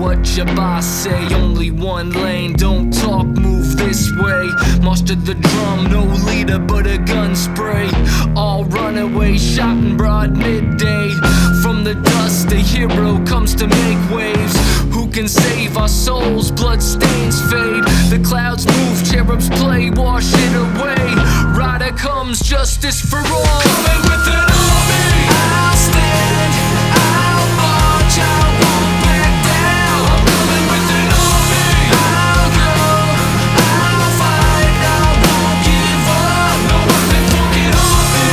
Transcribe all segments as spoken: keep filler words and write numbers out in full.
what your boss say. Only one lane, don't talk, move this way. Muster the drum, no leader but a gun spray. All runaway, shot in broad midday. From the dust, a hero comes to make waves. Who can save our souls? Blood stains fade. The clouds move, cherubs play, wash it away. Rider comes, justice for all. Coming with an army, I'll stand, I'll march, I won't back down. I'm coming with an army, I'll go, I'll fight, I won't give up. No one can fucking harm me.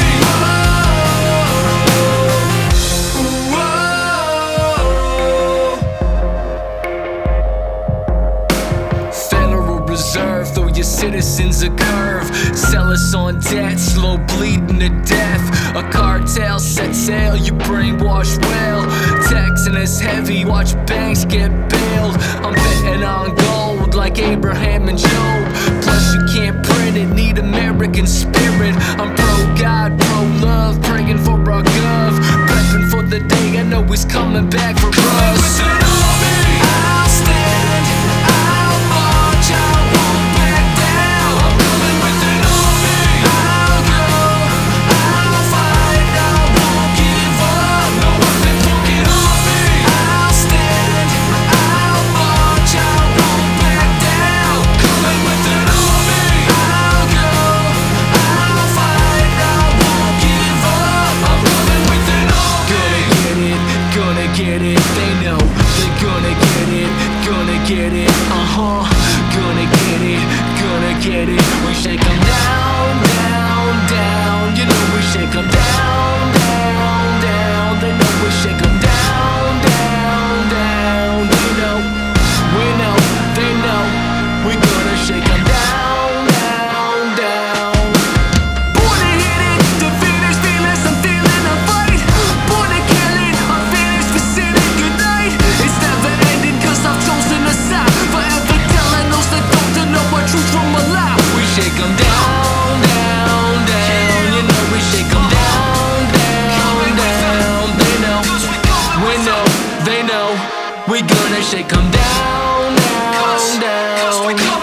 Whoa, whoa. Federal Reserve, throw your citizens a curve. Sell us on debt, slow bleeding to death. A cartel set sail, you brainwash well. Taxing is heavy, watch banks get bailed. I'm betting on gold like Abraham and Job. Plus you can't print it, need American spirit. I'm pro-God, pro-love, praying for our gov. Prepping for the day, I know he's coming back for us. I'll stand, I'll march, I won't back down. I'm coming with an army, I'll go, I'll fight, I won't give up. No one can fucking harm me. I'll stand, I'll march, I won't back down. Coming with an army, I'll go, I'll fight, I won't give up. I'm coming with an army. Gonna get it, gonna get it, they know they're gonna get it, gonna get it, uh-huh. Gonna get it, gonna get it. We shake 'em down, down, down. You know we shake 'em down, down, down. They know we shake 'em down, down, down. They know, we know, they know. We gonna shake 'em down, down, down. Born to hit it, the finish, feelings, I'm feeling a fight. Born to kill it, I'm finished for sinning, good night. It's never ending cause I've chosen a side. Forever telling those that don't know what truth from a lie. We shake 'em down, down, down. You know we shake 'em down, down, down. They know, we know, they know. We gonna shake 'em down, down, down.